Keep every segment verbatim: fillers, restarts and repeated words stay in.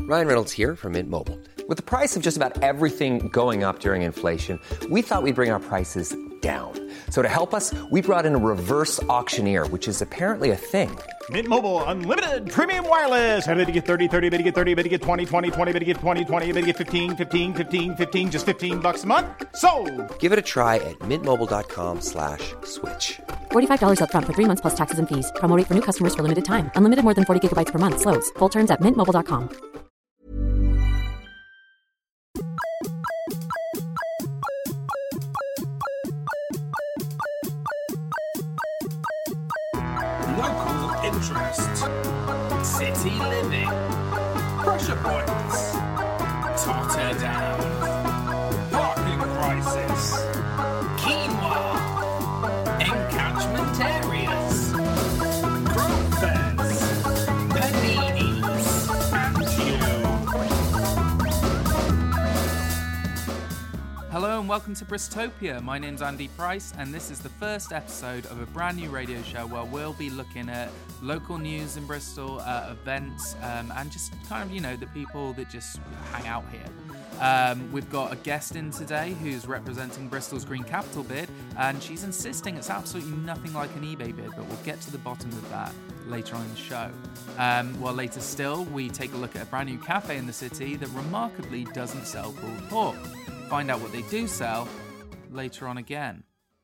Ryan Reynolds here from Mint Mobile. With the price of just about everything going up during inflation, we thought we'd bring our prices down. So to help us, we brought in a reverse auctioneer, which is apparently a thing. Mint Mobile Unlimited Premium Wireless. How to get thirty, thirty, how to get thirty, how to get twenty, twenty, twenty, how to get twenty, twenty, how to get fifteen, fifteen, fifteen, fifteen, just fifteen bucks a month? Sold! Give it a try at mintmobile.com slash switch. forty-five dollars up front for three months plus taxes and fees. Promo rate for new customers for limited time. Unlimited more than forty gigabytes per month. Slows full terms at mint mobile dot com. Local interest, city living, pressure points, totter down, parking crisis, quinoa, encatchment areas, crop fairs, paninis, and you. Hello and welcome to Bristopia. My name's Andy Price and this is the first episode of a brand new radio show where we'll be looking at local news in Bristol, uh, events, um, and just kind of, you know, the people that just hang out here. Um, we've got a guest in today who's representing Bristol's Green Capital bid, and she's insisting it's absolutely nothing like an eBay bid, but we'll get to the bottom of that later on in the show. Um, well, later still, we take a look at a brand new cafe in the city that remarkably doesn't sell pulled pork. Find out what they do sell later on again.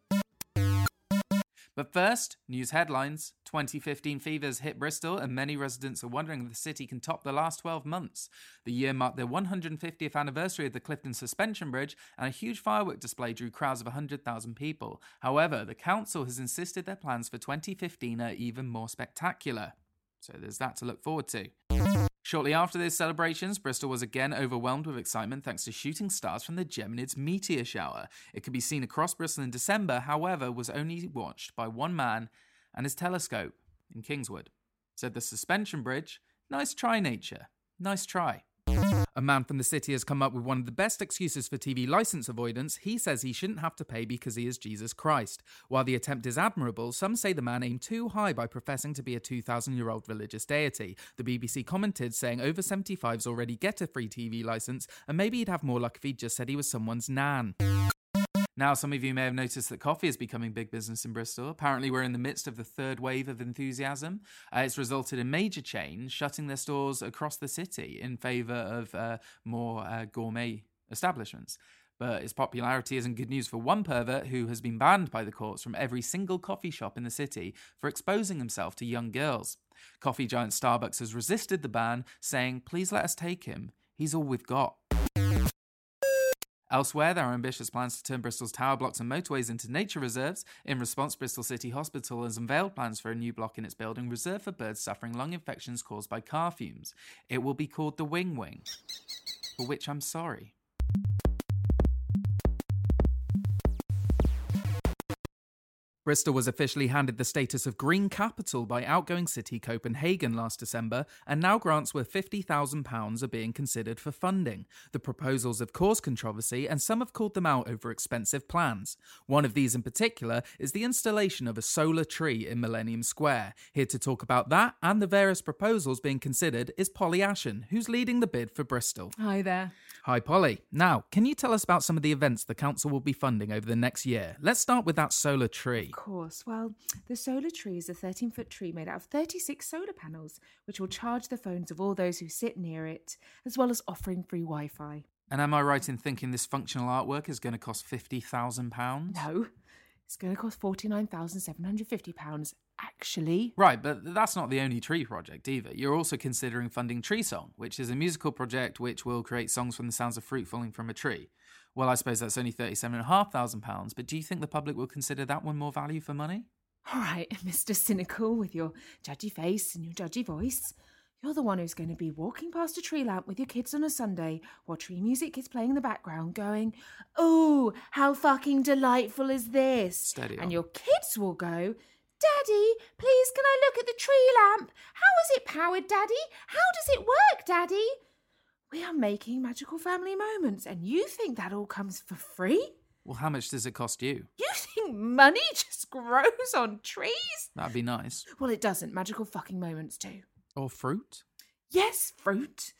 But first, news headlines. twenty fifteen fevers hit Bristol and many residents are wondering if the city can top the last twelve months. The year marked the one hundred fiftieth anniversary of the Clifton Suspension Bridge and a huge firework display drew crowds of one hundred thousand people. However, the council has insisted their plans for twenty fifteen are even more spectacular. So there's that to look forward to. Shortly after these celebrations, Bristol was again overwhelmed with excitement thanks to shooting stars from the Geminids meteor shower. It could be seen across Bristol in December, however, was only watched by one man and his telescope in Kingswood. Said the suspension bridge, "Nice try, nature. Nice try." A man from the city has come up with one of the best excuses for T V licence avoidance. He says he shouldn't have to pay because he is Jesus Christ. While the attempt is admirable, some say the man aimed too high by professing to be a two thousand year old religious deity. The B B C commented saying over seventy-fives already get a free T V licence, and maybe he'd have more luck if he just said he was someone's nan. Now, some of you may have noticed that coffee is becoming big business in Bristol. Apparently, we're in the midst of the third wave of enthusiasm. Uh, it's resulted in major chains shutting their stores across the city in favour of uh, more uh, gourmet establishments. But its popularity isn't good news for one pervert who has been banned by the courts from every single coffee shop in the city for exposing himself to young girls. Coffee giant Starbucks has resisted the ban, saying, "Please let us take him. He's all we've got." Elsewhere, there are ambitious plans to turn Bristol's tower blocks and motorways into nature reserves. In response, Bristol City Hospital has unveiled plans for a new block in its building reserved for birds suffering lung infections caused by car fumes. It will be called the Wing Wing, for which I'm sorry. Bristol was officially handed the status of Green Capital by outgoing city Copenhagen last December, and now grants worth fifty thousand pounds are being considered for funding. The proposals have caused controversy, and some have called them out over expensive plans. One of these in particular is the installation of a solar tree in Millennium Square. Here to talk about that and the various proposals being considered is Polly Ashen, who's leading the bid for Bristol. Hi there. Hi, Polly. Now, can you tell us about some of the events the council will be funding over the next year? Let's start with that solar tree. Of course. Well, the solar tree is a thirteen-foot tree made out of thirty-six solar panels, which will charge the phones of all those who sit near it, as well as offering free Wi-Fi. And am I right in thinking this functional artwork is going to cost fifty thousand pounds? No, it's going to cost forty-nine thousand seven hundred fifty pounds, actually. Right, but that's not the only tree project either. You're also considering funding Tree Song, which is a musical project which will create songs from the sounds of fruit falling from a tree. Well, I suppose that's only thirty-seven thousand five hundred pounds, but do you think the public will consider that one more value for money? All right, Mister Cynical, with your judgy face and your judgy voice. You're the one who's going to be walking past a tree lamp with your kids on a Sunday while tree music is playing in the background going, "Oh, how fucking delightful is this?" Steady on. And your kids will go, "Daddy, please can I look at the tree lamp? How is it powered, Daddy? How does it work, Daddy?" We are making magical family moments, and you think that all comes for free? Well, how much does it cost you? You think money just grows on trees? That'd be nice. Well, it doesn't. Magical fucking moments do. Or fruit? Yes, fruit.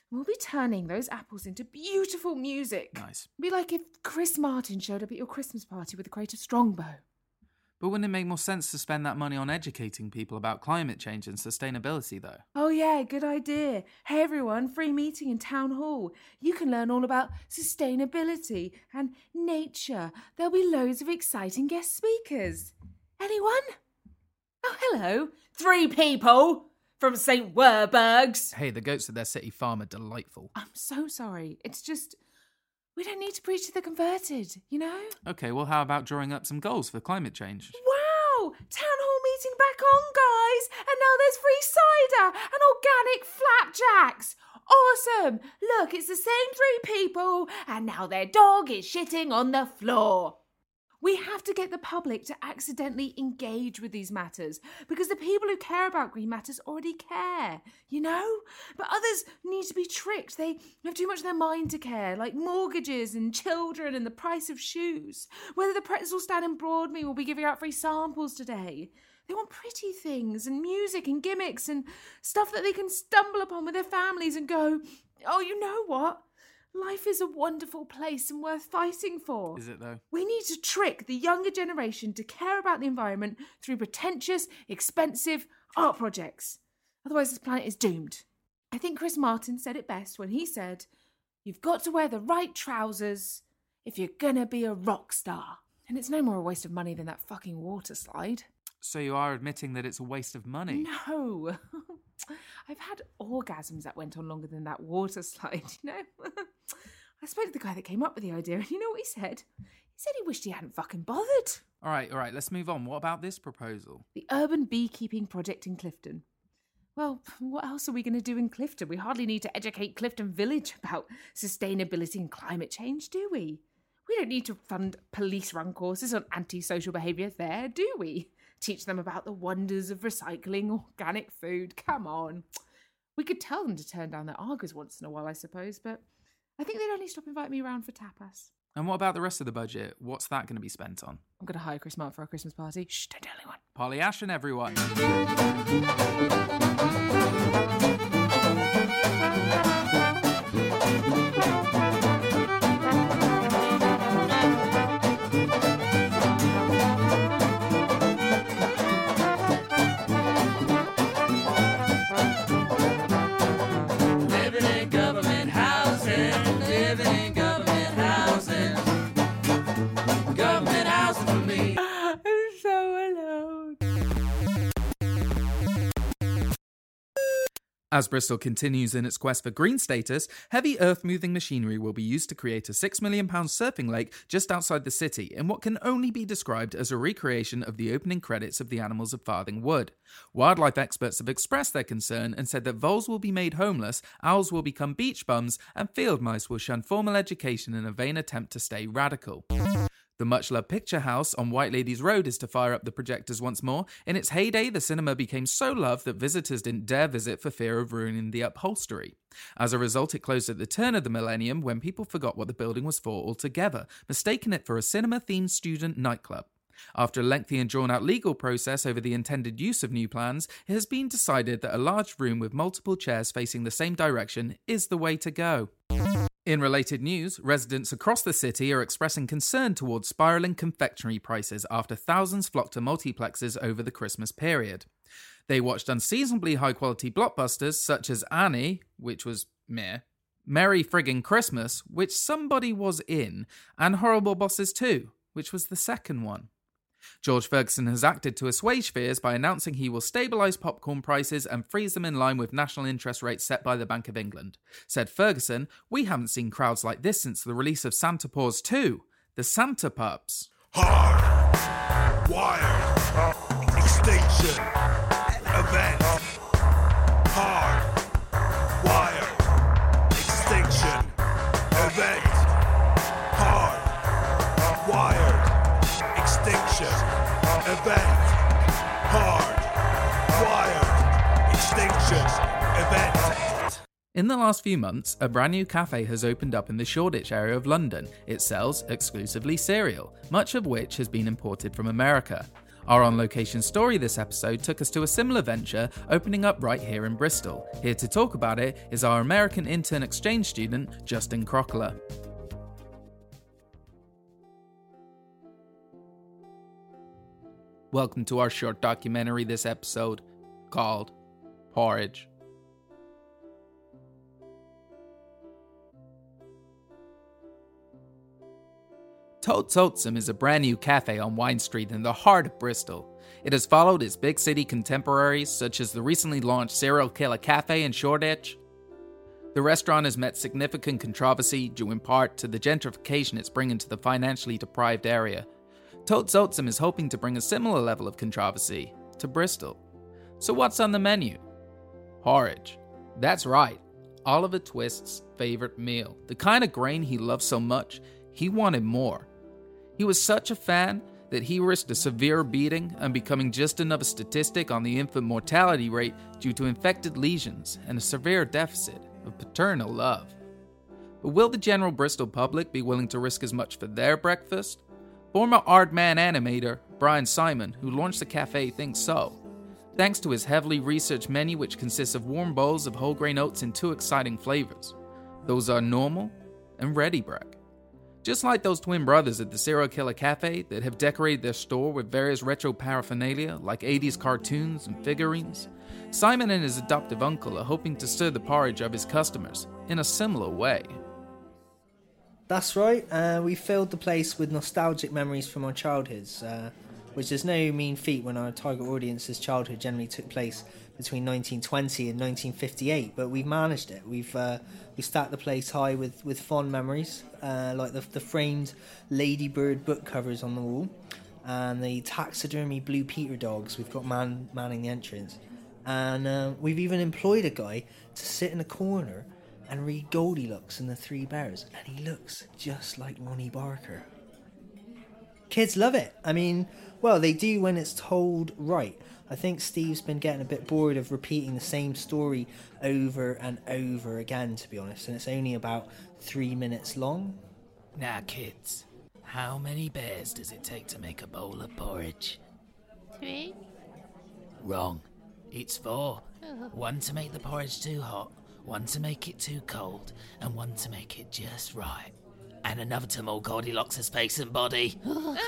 We'll be turning those apples into beautiful music. Nice. It'd be like if Chris Martin showed up at your Christmas party with a crate of Strongbow. But wouldn't it make more sense to spend that money on educating people about climate change and sustainability, though? Oh yeah, good idea. Hey everyone, free meeting in Town Hall. You can learn all about sustainability and nature. There'll be loads of exciting guest speakers. Anyone? Oh, hello. Three people from Saint Werburgh's. Hey, the goats at their city farm are delightful. I'm so sorry. It's just, we don't need to preach to the converted, you know? Okay, well, how about drawing up some goals for climate change? Wow! Town hall meeting back on, guys! And now there's free cider and organic flapjacks! Awesome! Look, it's the same three people, and now their dog is shitting on the floor. We have to get the public to accidentally engage with these matters because the people who care about green matters already care, you know? But others need to be tricked. They have too much of their mind to care, like mortgages and children and the price of shoes. Whether the pretzel stand in Broadmead will be giving out free samples today. They want pretty things and music and gimmicks and stuff that they can stumble upon with their families and go, oh, you know what? Life is a wonderful place and worth fighting for. Is it, though? We need to trick the younger generation to care about the environment through pretentious, expensive art projects. Otherwise, this planet is doomed. I think Chris Martin said it best when he said, you've got to wear the right trousers if you're gonna be a rock star. And it's no more a waste of money than that fucking water slide. So you are admitting that it's a waste of money? No. I've had orgasms that went on longer than that water slide, you know? I spoke to the guy that came up with the idea, and you know what he said? He said he wished he hadn't fucking bothered. All right, all right, let's move on. What about this proposal? The Urban Beekeeping Project in Clifton. Well, what else are we going to do in Clifton? We hardly need to educate Clifton Village about sustainability and climate change, do we? We don't need to fund police-run courses on antisocial behaviour there, do we? Teach them about the wonders of recycling organic food. Come on. We could tell them to turn down their Argos once in a while, I suppose, but I think they'd only stop inviting me around for tapas. And what about the rest of the budget? What's that going to be spent on? I'm going to hire Chris Martin for our Christmas party. Shh, don't tell anyone. Polly Ashton, everyone. As Bristol continues in its quest for green status, heavy earth-moving machinery will be used to create a six million pound surfing lake just outside the city in what can only be described as a recreation of the opening credits of The Animals of Farthing Wood. Wildlife experts have expressed their concern and said that voles will be made homeless, owls will become beach bums, and field mice will shun formal education in a vain attempt to stay radical. The much-loved Picture House on White Ladies Road is to fire up the projectors once more. In its heyday, the cinema became so loved that visitors didn't dare visit for fear of ruining the upholstery. As a result, it closed at the turn of the millennium when people forgot what the building was for altogether, mistaking it for a cinema-themed student nightclub. After a lengthy and drawn-out legal process over the intended use of new plans, it has been decided that a large room with multiple chairs facing the same direction is the way to go. In related news, residents across the city are expressing concern towards spiralling confectionery prices after thousands flocked to multiplexes over the Christmas period. They watched unseasonably high-quality blockbusters such as Annie, which was meh, Merry Friggin' Christmas, which somebody was in, and Horrible Bosses two, which was the second one. George Ferguson has acted to assuage fears by announcing he will stabilise popcorn prices and freeze them in line with national interest rates set by the Bank of England. Said Ferguson, "We haven't seen crowds like this since the release of Santa Paws two, the Santa Pups." Hard, wired, extinction, event. Hard, wired, extinction, event. Hard, wired. Extinction, event, hard, wired, extinction, event. In the last few months, a brand new cafe has opened up in the Shoreditch area of London. It sells exclusively cereal, much of which has been imported from America. Our on-location story this episode took us to a similar venture opening up right here in Bristol. Here to talk about it is our American intern exchange student, Justin Crockler. Welcome to our short documentary this episode, called Porridge. Totes Oatsome is a brand new cafe on Wine Street in the heart of Bristol. It has followed its big city contemporaries such as the recently launched Serial Killer Cafe in Shoreditch. The restaurant has met significant controversy due in part to the gentrification it's bringing to the financially deprived area. Totes Oatsome is hoping to bring a similar level of controversy to Bristol. So what's on the menu? Porridge. That's right, Oliver Twist's favourite meal. The kind of grain he loves so much, he wanted more. He was such a fan that he risked a severe beating and becoming just another statistic on the infant mortality rate due to infected lesions and a severe deficit of paternal love. But will the general Bristol public be willing to risk as much for their breakfast? Former Aardman animator Brian Simon, who launched the cafe, thinks so, thanks to his heavily researched menu which consists of warm bowls of whole grain oats in two exciting flavors. Those are normal and ready bread. Just like those twin brothers at the Serial Killer Cafe that have decorated their store with various retro paraphernalia like eighties cartoons and figurines, Simon and his adoptive uncle are hoping to stir the porridge of his customers in a similar way. That's right, uh, we filled the place with nostalgic memories from our childhoods, uh, which is no mean feat when our target audience's childhood generally took place between nineteen twenty and nineteen fifty-eight, but we've managed it. We've uh, we stacked the place high with, with fond memories, uh, like the, the framed Ladybird book covers on the wall, and the taxidermy Blue Peter dogs we've got man, manning the entrance. And uh, we've even employed a guy to sit in a corner and read Goldilocks and the Three Bears, and he looks just like Ronnie Barker. Kids love it. I mean, well, they do when it's told right. I think Steve's been getting a bit bored of repeating the same story over and over again, to be honest, and it's only about three minutes long. Now, kids, how many bears does it take to make a bowl of porridge? Three? Wrong. It's four. One to make the porridge too hot, one to make it too cold, and one to make it just right. And another to mold Goldilocks' face and body.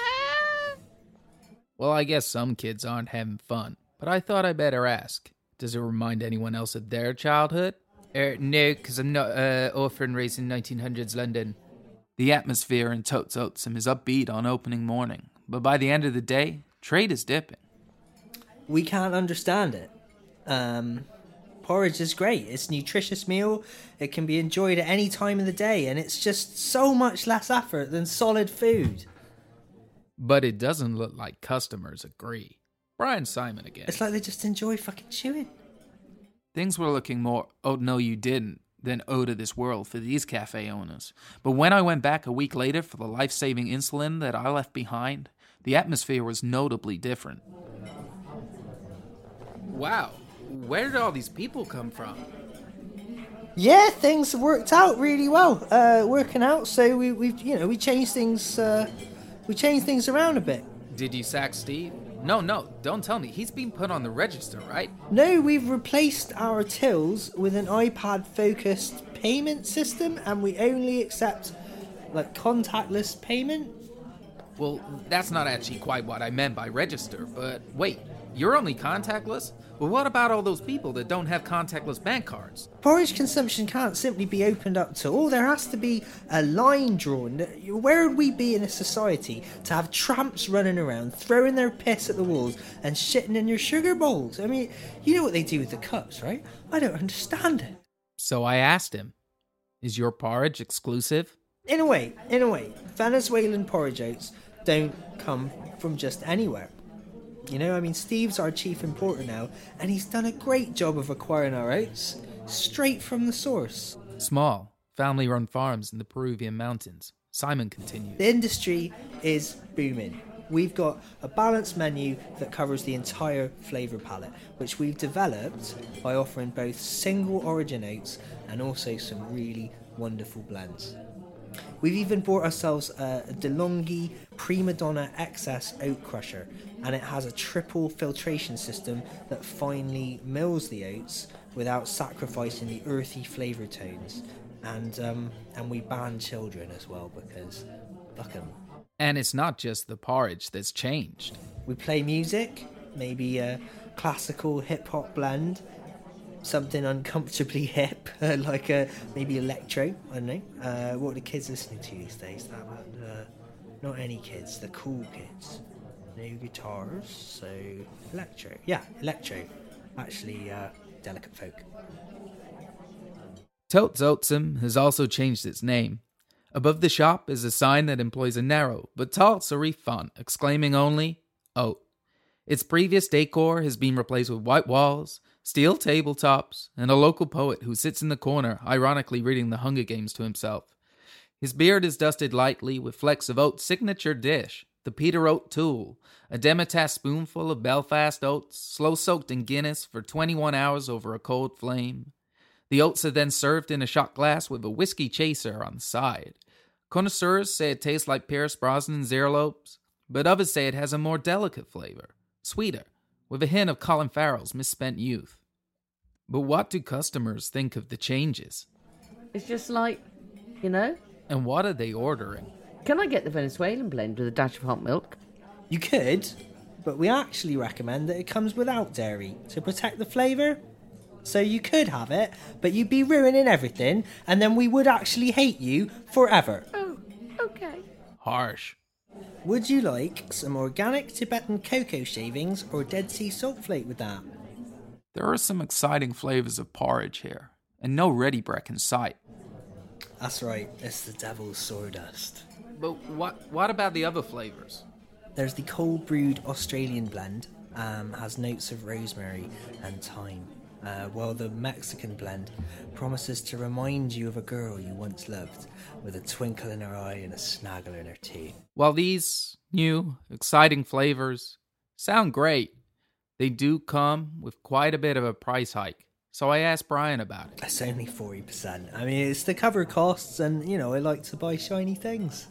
Well, I guess some kids aren't having fun, but I thought I better ask. Does it remind anyone else of their childhood? Er, no, because I'm not uh, orphan raised in nineteen hundreds London. The atmosphere in Totes Oatsome is upbeat on opening morning, but by the end of the day, trade is dipping. We can't understand it. Um, porridge is great. It's a nutritious meal. It can be enjoyed at any time of the day, and it's just so much less effort than solid food. But it doesn't look like customers agree. Brian Simon again. It's like they just enjoy fucking chewing. Things were looking more, oh no you didn't, than oh to this world for these cafe owners. But when I went back a week later for the life-saving insulin that I left behind, the atmosphere was notably different. Wow, where did all these people come from? Yeah, things have worked out really well. Uh, working out, so we, we've, you know, we changed things, uh, we changed things around a bit. Did you sack Steve? No, no, don't tell me. He's been put on the register, right? No, we've replaced our tills with an iPad-focused payment system, and we only accept, like, contactless payment. Well, that's not actually quite what I meant by register, but wait, you're only contactless? Well, what about all those people that don't have contactless bank cards? Porridge consumption can't simply be opened up to all. There has to be a line drawn. Where would we be in a society to have tramps running around, throwing their piss at the walls and shitting in your sugar bowls? I mean, you know what they do with the cups, right? I don't understand it. So I asked him, is your porridge exclusive? In a way, in a way. Venezuelan porridge oats don't come from just anywhere. You know, I mean, Steve's our chief importer now, and he's done a great job of acquiring our oats straight from the source. Small, family-run farms in the Peruvian mountains. Simon continues. The industry is booming. We've got a balanced menu that covers the entire flavour palette, which we've developed by offering both single origin oats and also some really wonderful blends. We've even bought ourselves a DeLonghi Prima Donna X S oat crusher, and it has a triple filtration system that finely mills the oats without sacrificing the earthy flavour tones. And um, and we ban children as well because fuck 'em. And it's not just the porridge that's changed. We play music, maybe a classical hip-hop blend, something uncomfortably hip, like a maybe electro, I don't know. Uh, what are the kids listening to these days? That one, uh, not any kids, the cool kids. No guitars, so electro. Yeah, electro. Actually, uh, Delicate Folk. Totes Oatsum has also changed its name. Above the shop is a sign that employs a narrow but tall serif font exclaiming only, Oat. Its previous decor has been replaced with white walls, steel tabletops, and a local poet who sits in the corner, ironically reading the Hunger Games to himself. His beard is dusted lightly with flecks of Oat's signature dish, the Peter Oat Tool, a demitasse spoonful of Belfast oats, slow-soaked in Guinness for twenty-one hours over a cold flame. The oats are then served in a shot glass with a whiskey chaser on the side. Connoisseurs say it tastes like Pierce Brosnan's earlobes, but others say it has a more delicate flavor, sweeter, with a hint of Colin Farrell's misspent youth. But what do customers think of the changes? It's just like, you know. And what are they ordering? Can I get the Venezuelan blend with a dash of hot milk? You could, but we actually recommend that it comes without dairy to protect the flavour. So you could have it, but you'd be ruining everything, and then we would actually hate you forever. Oh, okay. Harsh. Would you like some organic Tibetan cocoa shavings or Dead Sea salt flake with that? There are some exciting flavours of porridge here, and no ready break in sight. That's right, it's the devil's sawdust. But what what about the other flavours? There's the cold brewed Australian blend, um, has notes of rosemary and thyme. Uh, while the Mexican blend promises to remind you of a girl you once loved, with a twinkle in her eye and a snaggle in her teeth. While these new, exciting flavors sound great, they do come with quite a bit of a price hike. So I asked Brian about it. It's only forty percent. I mean, it's to cover costs, and, you know, I like to buy shiny things.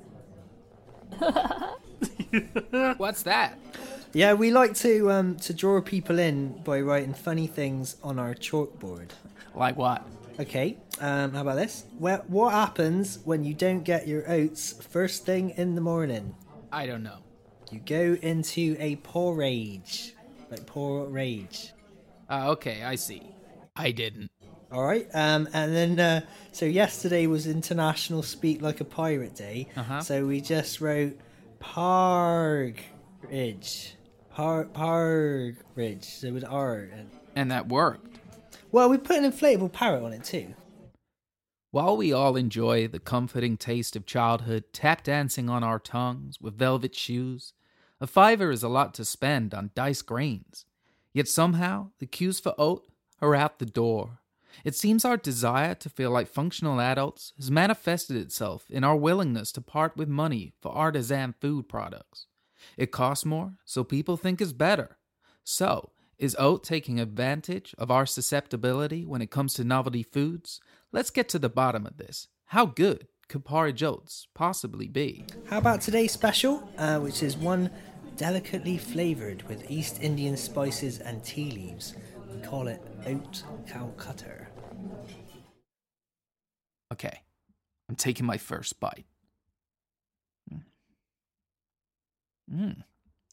What's that? Yeah, we like to um, to draw people in by writing funny things on our chalkboard. Like what? Okay, um, how about this? Well, what happens when you don't get your oats first thing in the morning? I don't know. You go into a porrage. Like porrage. Uh, okay, I see. I didn't. All right, um, and then, uh, so yesterday was International Speak Like a Pirate Day, uh-huh. So we just wrote Parg Ridge. Par Parg Ridge, so with R. And... and that worked. Well, we put an inflatable parrot on it too. While we all enjoy the comforting taste of childhood tap dancing on our tongues with velvet shoes, a fiver is a lot to spend on diced grains. Yet somehow, the cues for oat are out the door. It seems our desire to feel like functional adults has manifested itself in our willingness to part with money for artisan food products. It costs more, so people think it's better. So, is oat taking advantage of our susceptibility when it comes to novelty foods? Let's get to the bottom of this. How good could porridge oats possibly be? How about today's special, uh, which is one delicately flavoured with East Indian spices and tea leaves. We call it Oat Calcutta. Okay, I'm taking my first bite. Mm.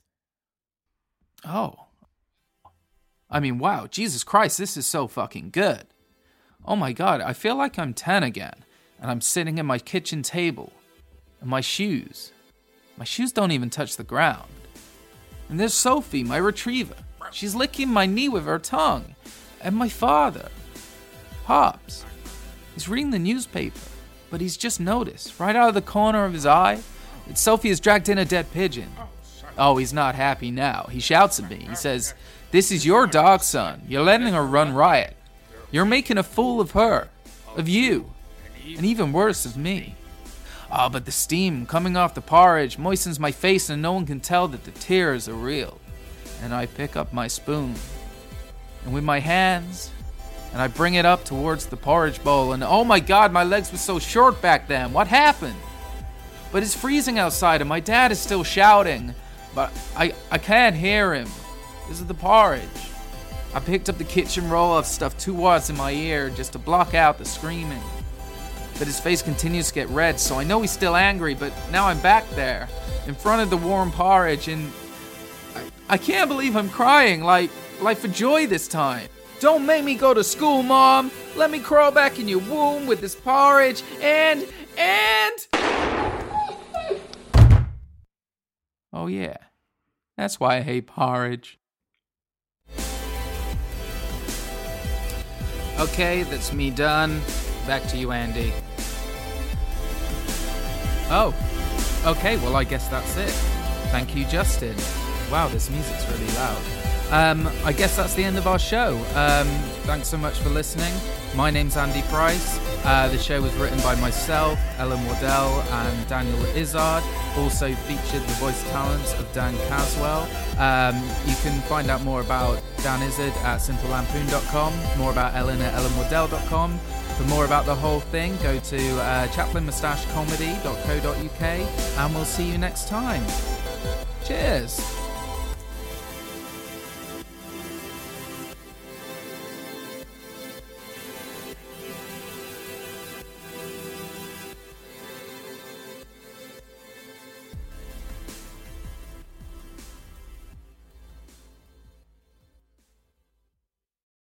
Oh. I mean, wow, Jesus Christ, this is so fucking good. Oh my God, I feel like I'm ten again, and I'm sitting at my kitchen table, and my shoes, my shoes don't even touch the ground. And there's Sophie, my retriever. She's licking my knee with her tongue. And my father, Pops, he's reading the newspaper, but he's just noticed, right out of the corner of his eye, that Sophie has dragged in a dead pigeon. Oh, he's not happy now. He shouts at me. He says, "This is your dog, son. You're letting her run riot. You're making a fool of her, of you, and even worse, of me." Ah, oh, but the steam coming off the porridge moistens my face and no one can tell that the tears are real. And I pick up my spoon. And with my hands, and I bring it up towards the porridge bowl, and oh my god, my legs were so short back then. What happened? But it's freezing outside, and my dad is still shouting, but I, I can't hear him. This is the porridge. I picked up the kitchen roll. I've stuffed two wads in my ear just to block out the screaming. But his face continues to get red, so I know he's still angry, but now I'm back there, in front of the warm porridge, and I, I can't believe I'm crying, like, like for joy this time. Don't make me go to school, Mom. Let me crawl back in your womb with this porridge, and, and... Oh yeah, that's why I hate porridge. Okay, that's me done. Back to you, Andy. Oh, okay, well I guess that's it. Thank you, Justin. Wow, this music's really loud. Um, I guess that's the end of our show. Um, thanks so much for listening. My name's Andy Price. Uh, the show was written by myself, Ellen Waddell, and Daniel Izzard. Also featured the voice talents of Dan Caswell. Um, you can find out more about Dan Izzard at simple lampoon dot com, more about Ellen at ellen waddell dot com. For more about the whole thing, go to uh, chaplain moustache comedy dot co dot uk, and we'll see you next time. Cheers!